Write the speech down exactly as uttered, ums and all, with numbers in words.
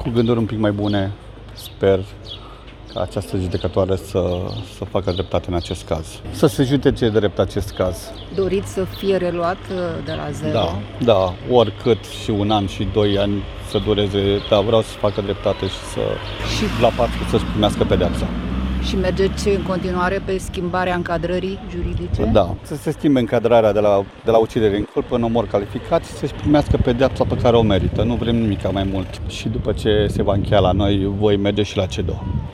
cu gânduri un pic mai bune. Sper ca această judecătoare să, să facă dreptate în acest caz. Să se judece drept acest caz. Doriți să fie reluat de la zero? Da, da, oricât și un an și doi ani să dureze, dar vreau să facă dreptate și să, Și- la patru, să-și primească pedeapsa. Și mergeți în continuare pe schimbarea încadrării juridice? Da, să se schimbe încadrarea de la, de la ucidere în culpă în omor calificat și să-și primească pedeapsa pe care o merită. Nu vrem nimic mai mult. Și după ce se va încheia la noi, voi merge și la C E D O.